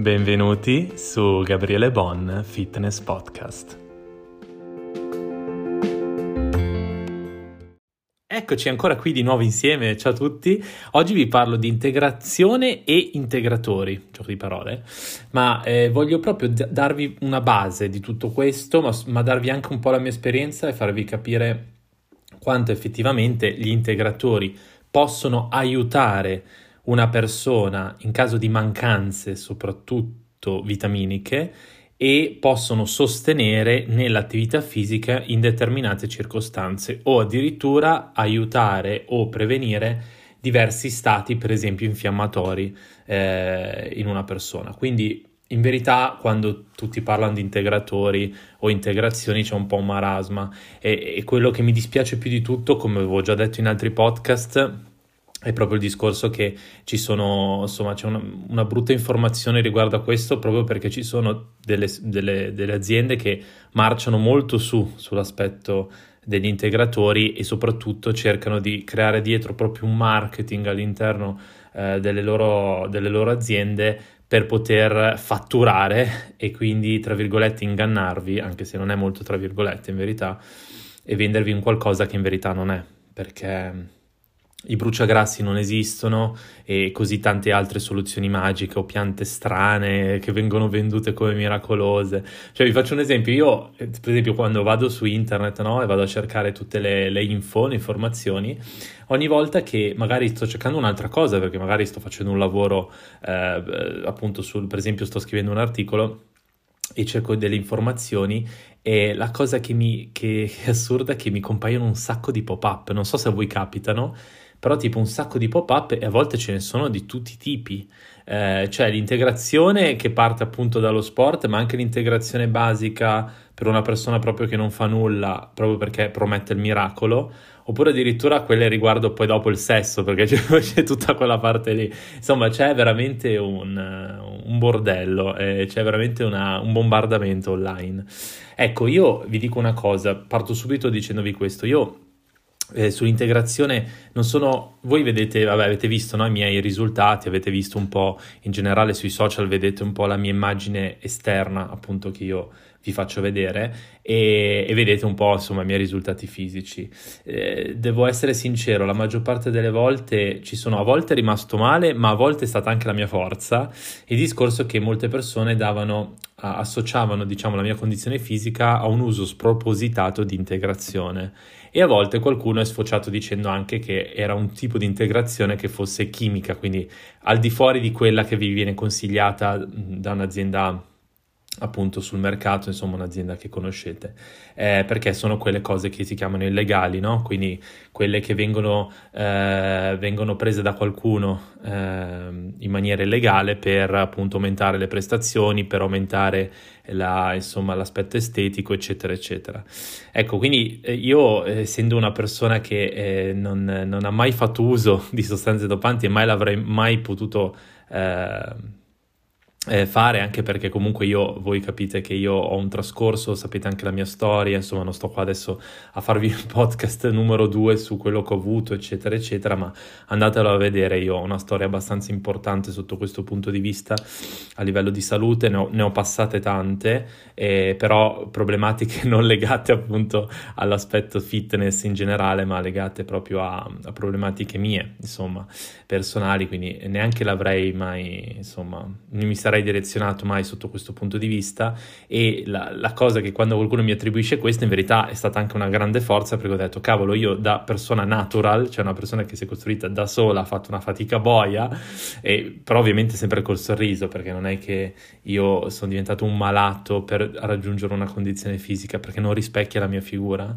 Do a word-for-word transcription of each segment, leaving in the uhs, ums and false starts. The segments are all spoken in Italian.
Benvenuti su Gabriele Bon Fitness Podcast. Eccoci ancora qui di nuovo insieme, ciao a tutti. Oggi vi parlo di integrazione e integratori, gioco di parole, ma eh, voglio proprio d- darvi una base di tutto questo, ma, ma darvi anche un po' la mia esperienza e farvi capire quanto effettivamente gli integratori possono aiutare una persona in caso di mancanze, soprattutto vitaminiche, e possono sostenere nell'attività fisica in determinate circostanze o addirittura aiutare o prevenire diversi stati, per esempio infiammatori, eh, in una persona. Quindi in verità quando tutti parlano di integratori o integrazioni c'è un po' un marasma e, e quello che mi dispiace più di tutto, come avevo già detto in altri podcast, è proprio il discorso che ci sono, insomma, c'è una, una brutta informazione riguardo a questo, proprio perché ci sono delle, delle, delle aziende che marciano molto su sull'aspetto degli integratori e soprattutto cercano di creare dietro proprio un marketing all'interno eh, delle loro, delle loro aziende per poter fatturare e quindi, tra virgolette, ingannarvi, anche se non è molto tra virgolette in verità, e vendervi un qualcosa che in verità non è, perché i bruciagrassi non esistono e così tante altre soluzioni magiche o piante strane che vengono vendute come miracolose. Cioè vi faccio un esempio, io per esempio quando vado su internet, no, e vado a cercare tutte le, le info, le informazioni, ogni volta che magari sto cercando un'altra cosa, perché magari sto facendo un lavoro eh, appunto sul, per esempio sto scrivendo un articolo e cerco delle informazioni, e la cosa che mi che è assurda è che mi compaiono un sacco di pop-up, non so se a voi capitano, però tipo un sacco di pop-up e a volte ce ne sono di tutti i tipi, eh, cioè l'integrazione che parte appunto dallo sport, ma anche l'integrazione basica per una persona proprio che non fa nulla, proprio perché promette il miracolo, oppure addirittura quelle riguardo poi dopo il sesso, perché c'è, c'è tutta quella parte lì. Insomma, c'è veramente un, un bordello, eh, c'è veramente una, un bombardamento online. Ecco, io vi dico una cosa, parto subito dicendovi questo, io Eh, sull'integrazione non sono, voi vedete, vabbè, avete visto, no, i miei risultati, avete visto un po' in generale sui social, vedete un po' la mia immagine esterna appunto che io vi faccio vedere e, e vedete un po' insomma i miei risultati fisici. Eh, devo essere sincero, la maggior parte delle volte ci sono, a volte è rimasto male, ma a volte è stata anche la mia forza, il discorso che molte persone davano, associavano diciamo la mia condizione fisica a un uso spropositato di integrazione. E a volte qualcuno è sfociato dicendo anche che era un tipo di integrazione che fosse chimica, quindi al di fuori di quella che vi viene consigliata da un'azienda appunto sul mercato, insomma un'azienda che conoscete, eh, perché sono quelle cose che si chiamano illegali, no? Quindi quelle che vengono, eh, vengono prese da qualcuno eh, in maniera illegale per appunto aumentare le prestazioni, per aumentare la, insomma, l'aspetto estetico, eccetera, eccetera. Ecco, quindi eh, io essendo una persona che eh, non, non ha mai fatto uso di sostanze dopanti e mai l'avrei mai potuto eh, Eh, fare, anche perché comunque io, voi capite che io ho un trascorso, sapete anche la mia storia, insomma non sto qua adesso a farvi un podcast numero due su quello che ho avuto, eccetera eccetera, ma andatelo a vedere, io ho una storia abbastanza importante sotto questo punto di vista a livello di salute, ne ho, ne ho passate tante, eh, però problematiche non legate appunto all'aspetto fitness in generale, ma legate proprio a, a problematiche mie, insomma, personali, quindi neanche l'avrei mai, insomma, non mi sarei direzionato mai sotto questo punto di vista. E la, la cosa che quando qualcuno mi attribuisce questo in verità è stata anche una grande forza, perché ho detto cavolo, io da persona natural, cioè una persona che si è costruita da sola, ha fatto una fatica boia, e, però ovviamente sempre col sorriso, perché non è che io sono diventato un malato per raggiungere una condizione fisica, perché non rispecchia la mia figura.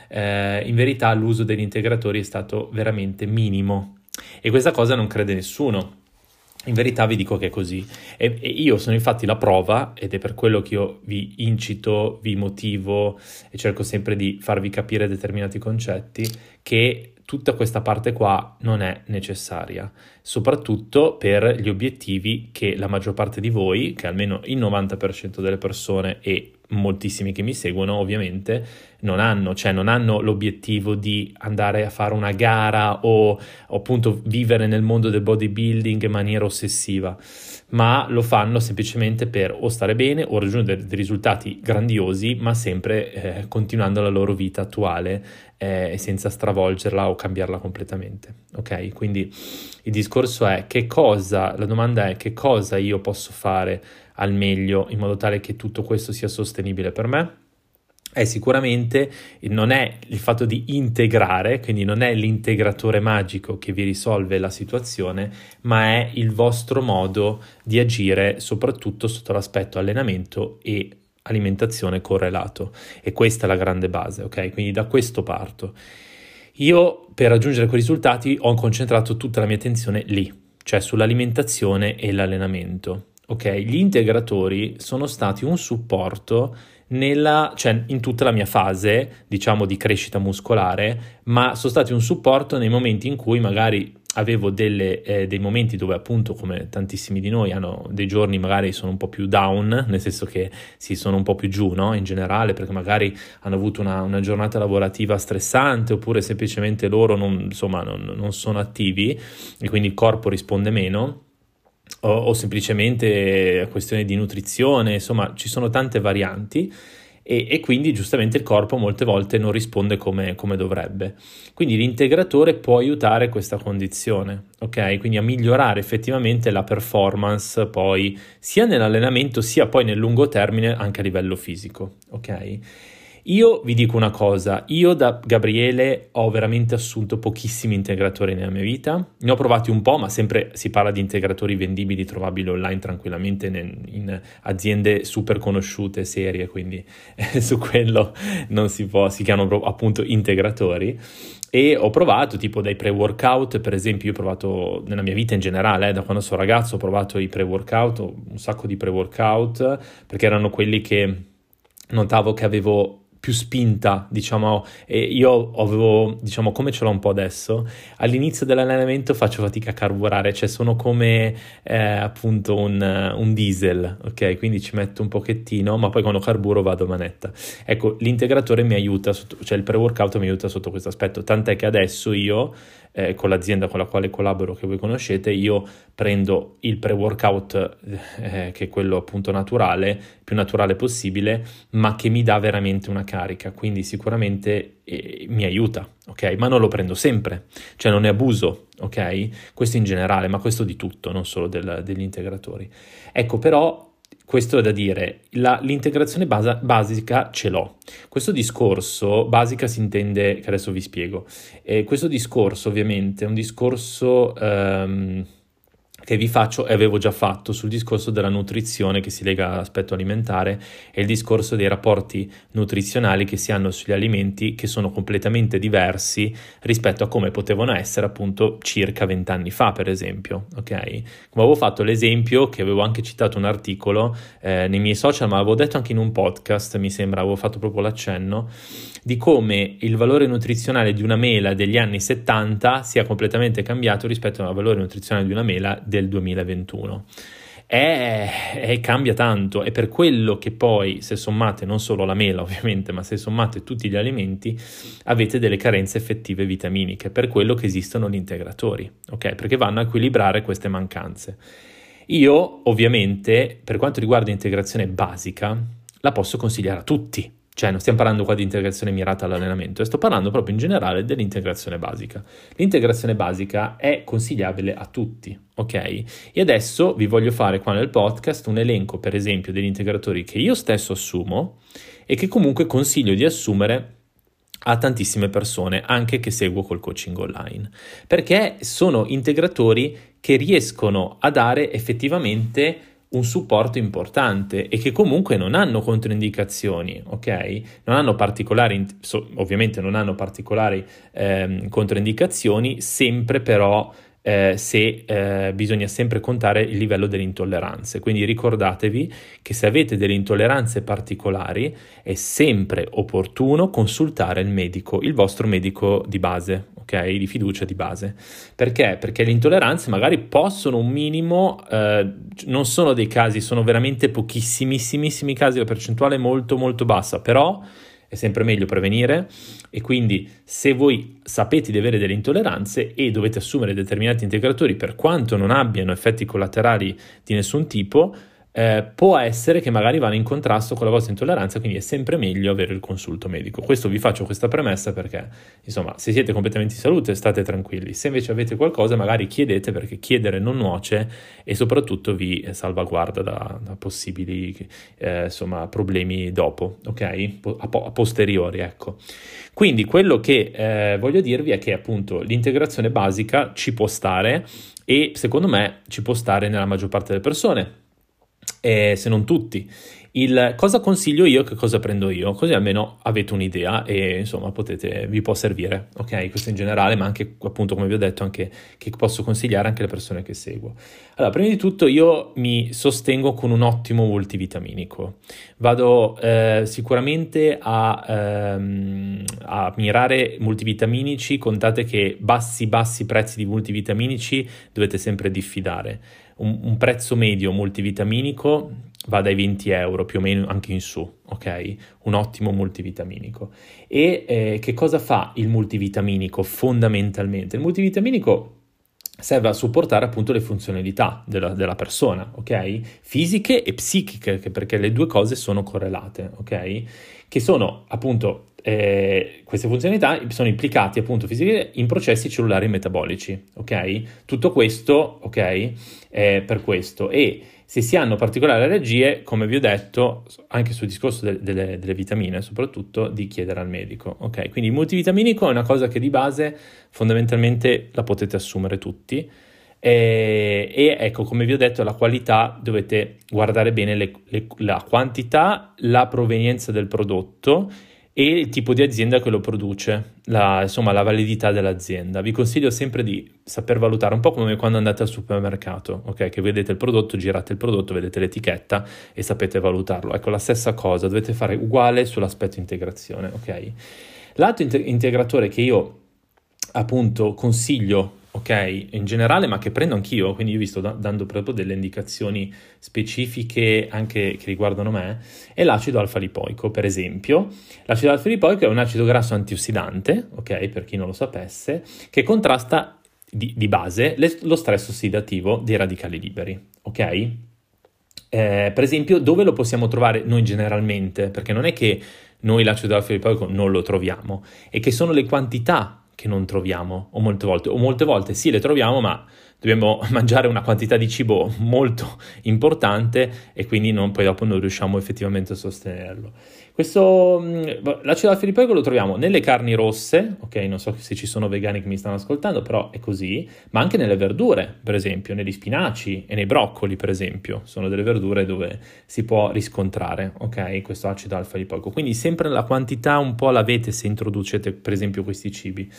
Eh, in verità l'uso degli integratori è stato veramente minimo e questa cosa non crede nessuno. In verità vi dico che è così e, e io sono infatti la prova, ed è per quello che io vi incito, vi motivo e cerco sempre di farvi capire determinati concetti, che tutta questa parte qua non è necessaria, soprattutto per gli obiettivi che la maggior parte di voi, che almeno il novanta per cento delle persone e moltissimi che mi seguono ovviamente non hanno, cioè non hanno l'obiettivo di andare a fare una gara o, o appunto vivere nel mondo del bodybuilding in maniera ossessiva, ma lo fanno semplicemente per o stare bene o raggiungere dei risultati grandiosi, ma sempre eh, continuando la loro vita attuale eh, senza stravolgerla o cambiarla completamente. Ok? Quindi il discorso è che cosa, la domanda è che cosa io posso fare al meglio in modo tale che tutto questo sia sostenibile per me. È sicuramente non è il fatto di integrare, quindi non è l'integratore magico che vi risolve la situazione, ma è il vostro modo di agire soprattutto sotto l'aspetto allenamento e alimentazione correlato, e questa è la grande base, ok? Quindi da questo parto. Io per raggiungere quei risultati ho concentrato tutta la mia attenzione lì, cioè sull'alimentazione e l'allenamento. Ok, gli integratori sono stati un supporto nella, cioè in tutta la mia fase, diciamo, di crescita muscolare, ma sono stati un supporto nei momenti in cui magari avevo delle, eh, dei momenti dove appunto, come tantissimi di noi, hanno dei giorni magari sono un po' più down, nel senso che si sono un po' più giù, no? In generale, perché magari hanno avuto una, una giornata lavorativa stressante, oppure semplicemente loro non, insomma, non, non sono attivi e quindi il corpo risponde meno. O, o semplicemente questione di nutrizione, insomma ci sono tante varianti e, e quindi giustamente il corpo molte volte non risponde come, come dovrebbe. Quindi l'integratore può aiutare questa condizione, ok? Quindi a migliorare effettivamente la performance poi sia nell'allenamento sia poi nel lungo termine anche a livello fisico, ok? Io vi dico una cosa, io da Gabriele ho veramente assunto pochissimi integratori nella mia vita, ne ho provati un po', ma sempre si parla di integratori vendibili, trovabili online tranquillamente in, in aziende super conosciute, serie, quindi eh, su quello non si può, si chiamano appunto integratori. E ho provato tipo dai pre-workout, per esempio io ho provato nella mia vita in generale, eh, da quando sono ragazzo ho provato i pre-workout, un sacco di pre-workout, perché erano quelli che notavo che avevo più spinta, diciamo, e io avevo, diciamo, come ce l'ho un po' adesso, all'inizio dell'allenamento faccio fatica a carburare, cioè sono come eh, appunto un, un diesel, ok? Quindi ci metto un pochettino, ma poi quando carburo vado a manetta. Ecco, l'integratore mi aiuta, sotto, cioè il pre-workout mi aiuta sotto questo aspetto, tant'è che adesso io, eh, con l'azienda con la quale collaboro, che voi conoscete, io prendo il pre-workout, eh, che è quello appunto naturale, più naturale possibile, ma che mi dà veramente una carica, quindi sicuramente eh, mi aiuta, ok? Ma non lo prendo sempre, cioè non ne abuso, ok? Questo in generale, ma questo di tutto, non solo del, degli integratori. Ecco, però questo è da dire, la, l'integrazione basa, basica ce l'ho. Questo discorso, basica si intende, che adesso vi spiego, eh, questo discorso ovviamente è un discorso ehm, che vi faccio e avevo già fatto sul discorso della nutrizione che si lega all'aspetto alimentare e il discorso dei rapporti nutrizionali che si hanno sugli alimenti, che sono completamente diversi rispetto a come potevano essere appunto circa vent'anni fa, per esempio, ok? Come avevo fatto l'esempio, che avevo anche citato un articolo eh, nei miei social, ma avevo detto anche in un podcast, mi sembra, avevo fatto proprio l'accenno, di come il valore nutrizionale di una mela degli anni settanta sia completamente cambiato rispetto al valore nutrizionale di una mela del duemilaventuno. E, e cambia tanto, è per quello che poi, se sommate non solo la mela ovviamente, ma se sommate tutti gli alimenti, avete delle carenze effettive vitaminiche, per quello che esistono gli integratori, ok? Perché vanno a equilibrare queste mancanze. Io ovviamente, per quanto riguarda l'integrazione basica, la posso consigliare a tutti. Cioè non stiamo parlando qua di integrazione mirata all'allenamento, sto parlando proprio in generale dell'integrazione basica. L'integrazione basica è consigliabile a tutti, ok? E adesso vi voglio fare qua nel podcast un elenco, per esempio, degli integratori che io stesso assumo e che comunque consiglio di assumere a tantissime persone, anche che seguo col coaching online, perché sono integratori che riescono a dare effettivamente un supporto importante e che comunque non hanno controindicazioni, ok? Non hanno particolari, ovviamente non hanno particolari eh, controindicazioni, sempre però eh, se eh, bisogna sempre contare il livello delle intolleranze. Quindi ricordatevi che se avete delle intolleranze particolari è sempre opportuno consultare il medico, il vostro medico di base, ok? ok? Di fiducia di base. Perché? Perché le intolleranze magari possono un minimo, eh, non sono dei casi, sono veramente pochissimissimi casi, la percentuale è molto molto bassa, però è sempre meglio prevenire, e quindi se voi sapete di avere delle intolleranze e dovete assumere determinati integratori, per quanto non abbiano effetti collaterali di nessun tipo, Eh, può essere che magari vanno in contrasto con la vostra intolleranza, quindi è sempre meglio avere il consulto medico. Questo vi faccio questa premessa perché, insomma, se siete completamente in salute state tranquilli, se invece avete qualcosa magari chiedete, perché chiedere non nuoce e soprattutto vi salvaguarda da, da possibili eh, insomma, problemi dopo, ok? A, po- a posteriori, ecco. Quindi quello che eh, voglio dirvi è che appunto l'integrazione basica ci può stare, e secondo me ci può stare nella maggior parte delle persone, eh, se non tutti. Il cosa consiglio io, che cosa prendo io, così almeno avete un'idea e insomma potete, vi può servire, ok? Questo in generale, ma anche appunto, come vi ho detto, anche che posso consigliare anche le persone che seguo. Allora, prima di tutto io mi sostengo con un ottimo multivitaminico. Vado eh, sicuramente a, ehm, a mirare multivitaminici. Contate che bassi bassi prezzi di multivitaminici dovete sempre diffidare. Un, un prezzo medio multivitaminico va dai venti euro più o meno anche in su, ok? Un ottimo multivitaminico. E eh, che cosa fa il multivitaminico fondamentalmente? Il multivitaminico serve a supportare appunto le funzionalità della, della persona, ok? Fisiche e psichiche, perché le due cose sono correlate, ok? Che sono appunto eh, queste funzionalità sono implicate appunto fisiche in processi cellulari metabolici, ok? Tutto questo, ok? È per questo. E se si hanno particolari allergie, come vi ho detto, anche sul discorso de- delle, delle vitamine, soprattutto, di chiedere al medico, ok? Quindi il multivitaminico è una cosa che di base fondamentalmente la potete assumere tutti, e, e ecco, come vi ho detto, la qualità dovete guardare bene le, le, la quantità, la provenienza del prodotto e il tipo di azienda che lo produce, la, insomma la validità dell'azienda. Vi consiglio sempre di saper valutare, un po' come quando andate al supermercato, ok? Che vedete il prodotto, girate il prodotto, vedete l'etichetta e sapete valutarlo. Ecco, la stessa cosa, dovete fare uguale sull'aspetto integrazione, ok? L'altro int- integratore che io appunto consiglio, ok, in generale, ma che prendo anch'io, quindi io vi sto da- dando proprio delle indicazioni specifiche anche che riguardano me, è l'acido alfa-lipoico. Per esempio, l'acido alfa-lipoico è un acido grasso antiossidante, ok, per chi non lo sapesse, che contrasta di, di base le- lo stress ossidativo dei radicali liberi, ok? Eh, per esempio, dove lo possiamo trovare noi generalmente? Perché non è che noi l'acido alfa-lipoico non lo troviamo, è che sono le quantità che non troviamo, o molte volte, o molte volte sì le troviamo, ma dobbiamo mangiare una quantità di cibo molto importante e quindi non, poi dopo non riusciamo effettivamente a sostenerlo. Questo, l'acido alfa-lipoico lo troviamo nelle carni rosse, ok? Non so se ci sono vegani che mi stanno ascoltando, però è così, ma anche nelle verdure, per esempio, negli spinaci e nei broccoli, per esempio, sono delle verdure dove si può riscontrare, ok? Questo acido alfa-lipoico. Quindi sempre la quantità un po' l'avete se introducete, per esempio, questi cibi.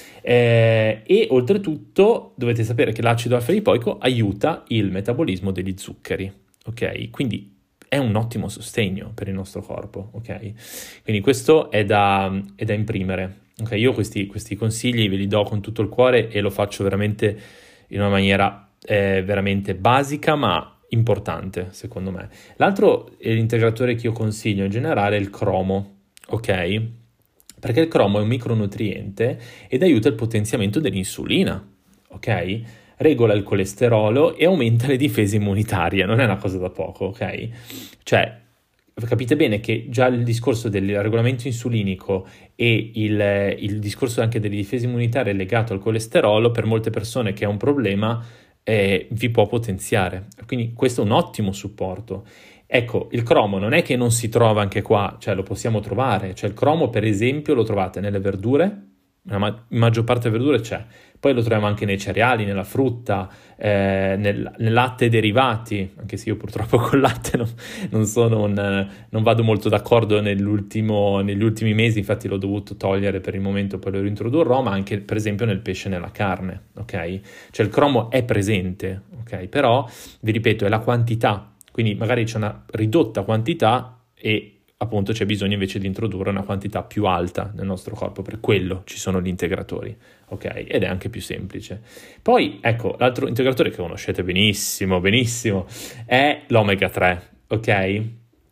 Eh, e oltretutto dovete sapere che l'acido alfa-lipoico aiuta il metabolismo degli zuccheri, ok? Quindi è un ottimo sostegno per il nostro corpo, ok? Quindi questo è da, è da imprimere, ok? Io questi, questi consigli ve li do con tutto il cuore e lo faccio veramente in una maniera eh, veramente basica, ma importante, secondo me. L'altro eh, integratore che io consiglio in generale è il cromo, ok? Perché il cromo è un micronutriente ed aiuta il potenziamento dell'insulina, ok? Regola il colesterolo e aumenta le difese immunitarie, non è una cosa da poco, ok? Cioè, capite bene che già il discorso del regolamento insulinico e il, il discorso anche delle difese immunitarie legato al colesterolo, per molte persone che è un problema, eh, vi può potenziare. Quindi questo è un ottimo supporto. Ecco, il cromo non è che non si trova anche qua, cioè lo possiamo trovare, cioè il cromo per esempio lo trovate nelle verdure, la ma- maggior parte delle verdure c'è, poi lo troviamo anche nei cereali, nella frutta, eh, nel, nel latte e derivati, anche se io purtroppo col latte non, non, sono un, non vado molto d'accordo nell'ultimo, negli ultimi mesi, infatti l'ho dovuto togliere per il momento, poi lo rintrodurrò, ma anche per esempio nel pesce e nella carne, ok? Cioè il cromo è presente, ok? Però, vi ripeto, è la quantità. Quindi magari c'è una ridotta quantità e appunto c'è bisogno invece di introdurre una quantità più alta nel nostro corpo, per quello ci sono gli integratori, ok? Ed è anche più semplice. Poi, ecco, l'altro integratore che conoscete benissimo, benissimo, è l'omega tre, ok?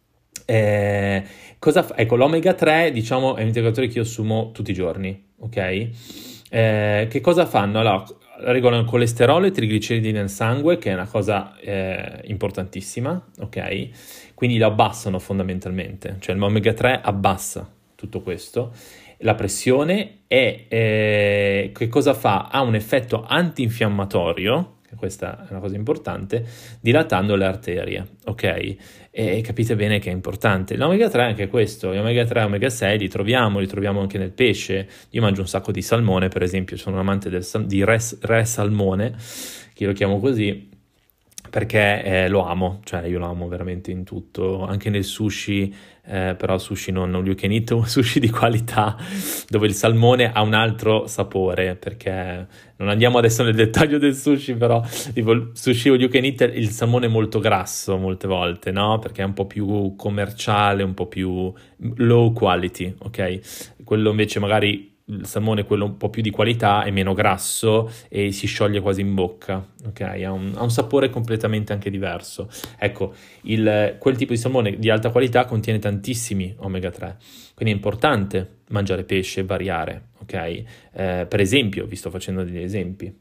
Eh, cosa fa? Ecco, l'omega tre, diciamo, è un integratore che io assumo tutti i giorni, ok? Eh, che cosa fanno? Allora, regolano il colesterolo e i trigliceridi nel sangue, che è una cosa eh, importantissima, ok? Quindi lo abbassano fondamentalmente, cioè l'omega tre abbassa tutto questo. La pressione e eh, che cosa fa? Ha un effetto antinfiammatorio, che questa è una cosa importante, dilatando le arterie, ok? E capite bene che è importante. L'omega tre è anche questo, gli omega tre e omega sei li troviamo, li troviamo anche nel pesce. Io mangio un sacco di salmone, per esempio, sono un amante del sal- di re, re salmone, che io lo chiamo così, perché eh, lo amo, cioè io lo amo veramente in tutto, anche nel sushi, eh, però sushi non all you can eat, un sushi di qualità, dove il salmone ha un altro sapore, perché non andiamo adesso nel dettaglio del sushi, però tipo il sushi all you can eat, il salmone è molto grasso molte volte, no? Perché è un po' più commerciale, un po' più low quality, ok? Quello invece magari il salmone, quello un po' più di qualità, è meno grasso e si scioglie quasi in bocca, ok? Ha un, ha un sapore completamente anche diverso. Ecco, il, quel tipo di salmone di alta qualità contiene tantissimi omega tre, quindi è importante mangiare pesce e variare, ok? Eh, per esempio, vi sto facendo degli esempi.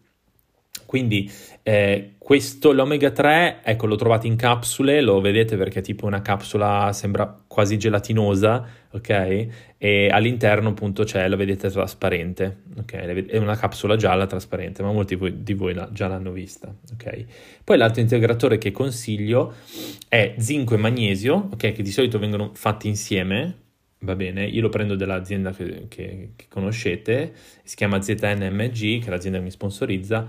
Quindi eh, questo, l'omega tre, ecco, lo trovate in capsule, lo vedete perché è tipo una capsula, sembra quasi gelatinosa, ok? E all'interno appunto c'è, lo vedete trasparente, ok? È una capsula gialla trasparente, ma molti di voi, di voi la, già l'hanno vista, ok? Poi l'altro integratore che consiglio è zinco e magnesio, ok? Che di solito vengono fatti insieme, va bene? Io lo prendo dall'azienda che, che, che conoscete, si chiama Z N M G, che è l'azienda che mi sponsorizza,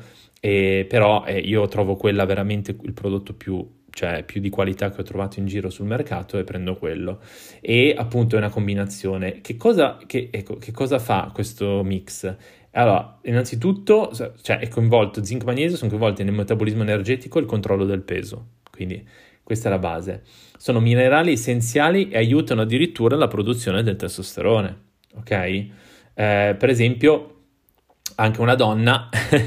e però eh, io trovo quella veramente il prodotto più, cioè, più di qualità che ho trovato in giro sul mercato e prendo quello. E appunto è una combinazione. Che cosa, che, ecco, che cosa fa questo mix? Allora, innanzitutto, cioè, è coinvolto zinco e magnesio, sono coinvolti nel metabolismo energetico e il controllo del peso. Quindi questa è la base. Sono minerali essenziali e aiutano addirittura la produzione del testosterone. Ok? Eh, per esempio, anche una donna,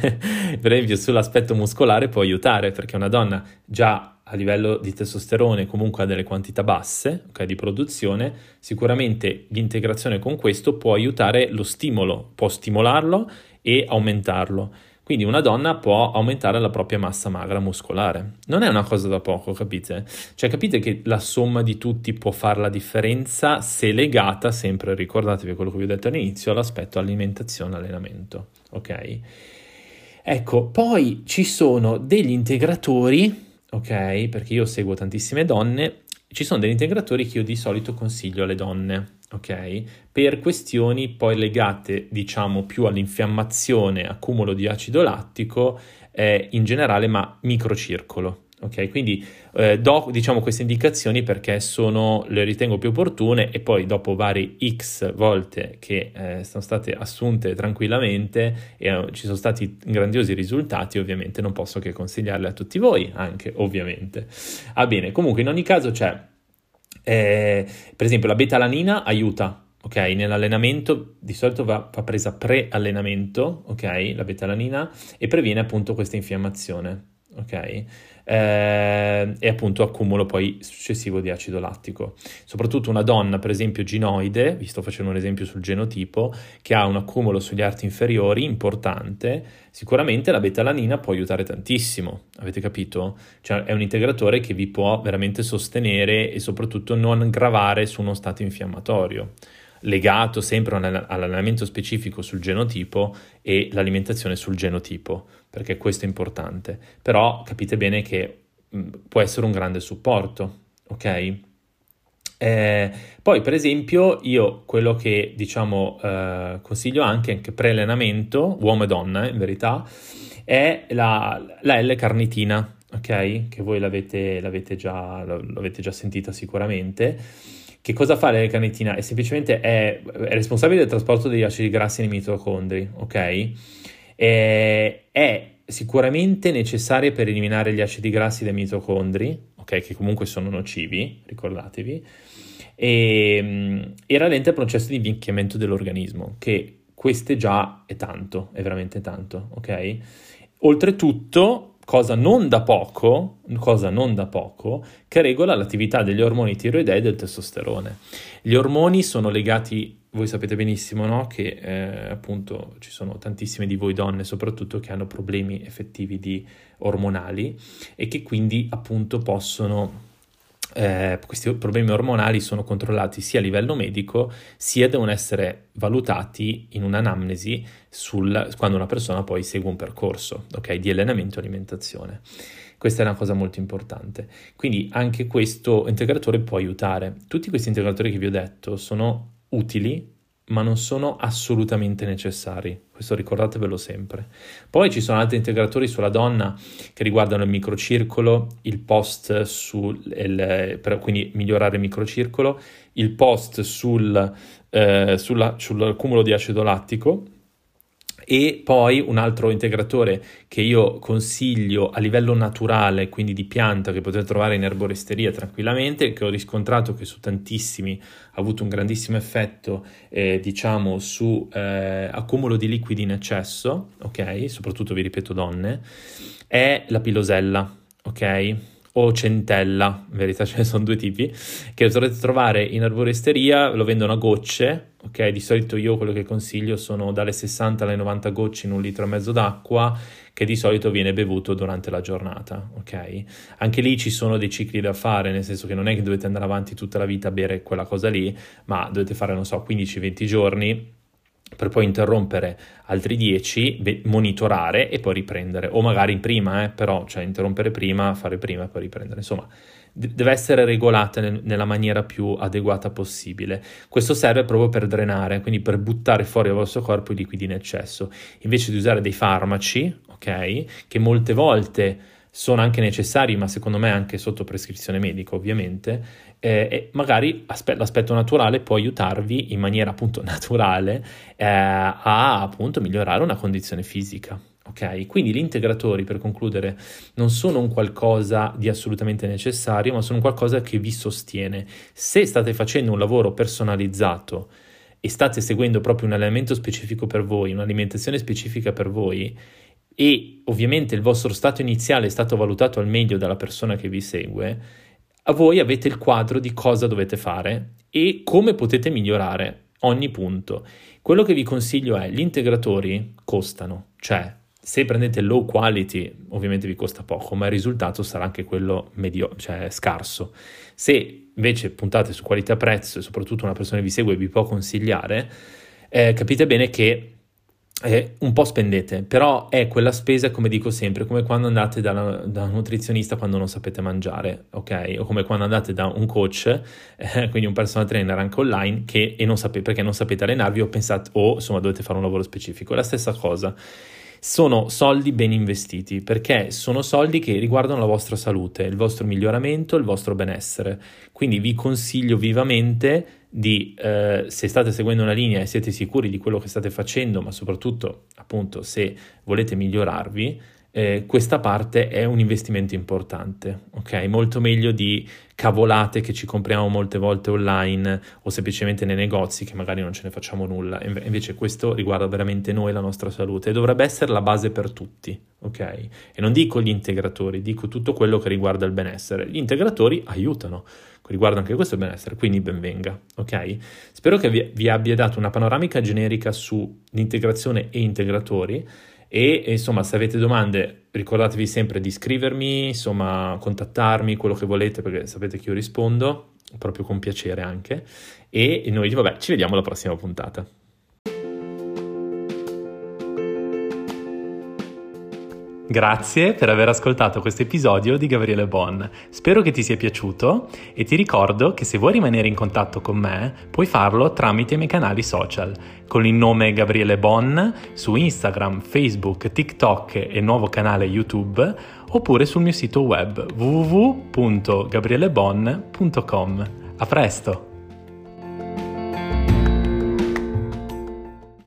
per esempio sull'aspetto muscolare può aiutare, perché una donna già a livello di testosterone comunque ha delle quantità basse, okay, di produzione, sicuramente l'integrazione con questo può aiutare lo stimolo, può stimolarlo e aumentarlo. Quindi una donna può aumentare la propria massa magra muscolare. Non è una cosa da poco, capite? Cioè capite che la somma di tutti può fare la differenza se legata, sempre ricordatevi quello che vi ho detto all'inizio, all'aspetto alimentazione, allenamento, ok? Ecco, poi ci sono degli integratori, ok? Perché io seguo tantissime donne, ci sono degli integratori che io di solito consiglio alle donne, ok? Per questioni poi legate, diciamo, più all'infiammazione, accumulo di acido lattico eh, in generale, ma microcircolo. Ok, quindi eh, do diciamo queste indicazioni perché sono, le ritengo più opportune, e poi dopo vari X volte che eh, sono state assunte tranquillamente e eh, ci sono stati grandiosi risultati, ovviamente non posso che consigliarle a tutti voi, anche ovviamente. Ah bene, comunque in ogni caso c'è, eh, per esempio la beta-alanina aiuta. Ok, nell'allenamento di solito va, va presa pre-allenamento, ok, la beta-alanina, e previene appunto questa infiammazione, ok? Eh, e appunto accumulo poi successivo di acido lattico. Soprattutto una donna, per esempio ginoide, vi sto facendo un esempio sul genotipo, che ha un accumulo sugli arti inferiori importante, sicuramente la beta-alanina può aiutare tantissimo, avete capito? Cioè è un integratore che vi può veramente sostenere e soprattutto non gravare su uno stato infiammatorio, legato sempre all'allenamento specifico sul genotipo e l'alimentazione sul genotipo, perché questo è importante. Però capite bene che mh, può essere un grande supporto, ok? Eh, poi per esempio io quello che diciamo eh, consiglio anche, anche pre-allenamento, uomo e donna in verità, è la, la L-carnitina, ok? Che voi l'avete, l'avete già, l'avete già sentita sicuramente. Che cosa fa l'L-carnitina? È semplicemente è, è responsabile del trasporto degli acidi grassi nei mitocondri, ok? E, è sicuramente necessaria per eliminare gli acidi grassi dai mitocondri, ok? Che comunque sono nocivi, ricordatevi. e, e rallenta il processo di invecchiamento dell'organismo, che questo già è tanto, è veramente tanto, ok? Oltretutto, cosa non da poco, cosa non da poco, che regola l'attività degli ormoni tiroidei e del testosterone. Gli ormoni sono legati, voi sapete benissimo, no? Che eh, appunto ci sono tantissime di voi donne soprattutto che hanno problemi effettivi di ormonali e che quindi appunto possono Eh, questi problemi ormonali sono controllati sia a livello medico, sia devono essere valutati in un'anamnesi sul, quando una persona poi segue un percorso, ok, di allenamento e alimentazione. Questa è una cosa molto importante. Quindi anche questo integratore può aiutare. Tutti questi integratori che vi ho detto sono utili, ma non sono assolutamente necessari. Questo ricordatevelo sempre. Poi ci sono altri integratori sulla donna che riguardano il microcircolo, il post sul, il, per, quindi migliorare il microcircolo, il post sul, eh, sulla, sull'accumulo di acido lattico, e poi un altro integratore che io consiglio a livello naturale, quindi di pianta, che potete trovare in erboristeria tranquillamente, che ho riscontrato che su tantissimi ha avuto un grandissimo effetto, eh, diciamo, su eh, accumulo di liquidi in eccesso, ok? Soprattutto, vi ripeto, donne, è la pilosella, ok? O centella, in verità ce ne sono due tipi, che dovrete trovare in erboristeria, lo vendono a gocce, ok? Di solito io quello che consiglio sono dalle sessanta alle novanta gocce in un litro e mezzo d'acqua, che di solito viene bevuto durante la giornata, ok? Anche lì ci sono dei cicli da fare, nel senso che non è che dovete andare avanti tutta la vita a bere quella cosa lì, ma dovete fare, non so, quindici venti giorni, per poi interrompere altri dieci, be- monitorare e poi riprendere, o magari prima, eh, però, cioè interrompere prima, fare prima e poi riprendere, insomma, d- deve essere regolata nel- nella maniera più adeguata possibile. Questo serve proprio per drenare, quindi per buttare fuori dal vostro corpo i liquidi in eccesso, invece di usare dei farmaci, ok, che molte volte sono anche necessari, ma secondo me anche sotto prescrizione medica, ovviamente, eh, e magari aspe- l'aspetto naturale può aiutarvi in maniera appunto naturale eh, a appunto migliorare una condizione fisica. Ok, quindi gli integratori, per concludere, non sono un qualcosa di assolutamente necessario, ma sono un qualcosa che vi sostiene. Se state facendo un lavoro personalizzato e state seguendo proprio un allenamento specifico per voi, un'alimentazione specifica per voi, e ovviamente il vostro stato iniziale è stato valutato al meglio dalla persona che vi segue, a voi avete il quadro di cosa dovete fare e come potete migliorare ogni punto. Quello che vi consiglio è: gli integratori costano, cioè se prendete low quality ovviamente vi costa poco, ma il risultato sarà anche quello medio, cioè scarso. Se invece puntate su qualità-prezzo e soprattutto una persona che vi segue vi può consigliare, eh, capite bene che Eh, un po' spendete, però è quella spesa, come dico sempre, come quando andate da, da un nutrizionista quando non sapete mangiare, ok? O come quando andate da un coach, eh, quindi un personal trainer anche online, che, e non sapete, perché non sapete allenarvi o pensate, o insomma dovete fare un lavoro specifico. È la stessa cosa. Sono soldi ben investiti, perché sono soldi che riguardano la vostra salute, il vostro miglioramento, il vostro benessere. Quindi vi consiglio vivamente di, eh, se state seguendo una linea e siete sicuri di quello che state facendo, ma soprattutto appunto se volete migliorarvi, eh, questa parte è un investimento importante, ok? Molto meglio di cavolate che ci compriamo molte volte online o semplicemente nei negozi, che magari non ce ne facciamo nulla. Invece questo riguarda veramente noi, la nostra salute, e dovrebbe essere la base per tutti, ok? E non dico gli integratori, dico tutto quello che riguarda il benessere. Gli integratori aiutano, riguarda anche questo il benessere, quindi ben venga, ok? Spero che vi, vi abbia dato una panoramica generica sull'integrazione e integratori, e insomma, se avete domande ricordatevi sempre di scrivermi, insomma contattarmi, quello che volete, perché sapete che io rispondo proprio con piacere anche, e noi vabbè ci vediamo alla prossima puntata. Grazie per aver ascoltato questo episodio di Gabriele Bon. Spero che ti sia piaciuto e ti ricordo che se vuoi rimanere in contatto con me puoi farlo tramite i miei canali social con il nome Gabriele Bon su Instagram, Facebook, TikTok e il nuovo canale YouTube, oppure sul mio sito web w w w punto gabriele bon punto com. A presto!